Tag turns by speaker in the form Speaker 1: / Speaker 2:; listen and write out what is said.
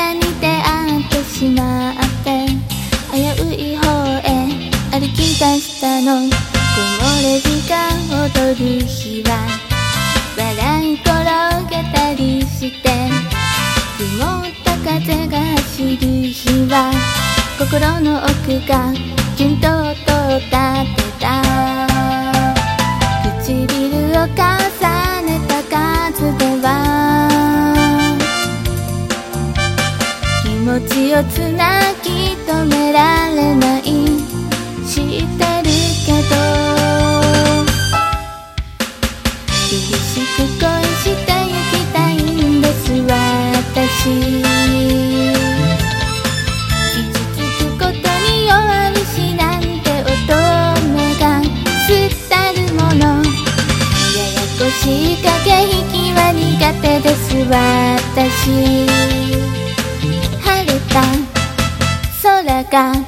Speaker 1: 方に出会ってしまって、危うい方へ歩き出したの。木漏れ日が踊る日は笑い転げたりして、曇った風が走る日は心の奥がキュンと音を立てた。唇を重ねた数では気持ちをつなぎ止められない、知ってるけど厳しく恋してゆきたいんです私。傷つくことに弱虫なんて乙女がすったるもの、ややこしい駆け引きは苦手です私。晴れた空が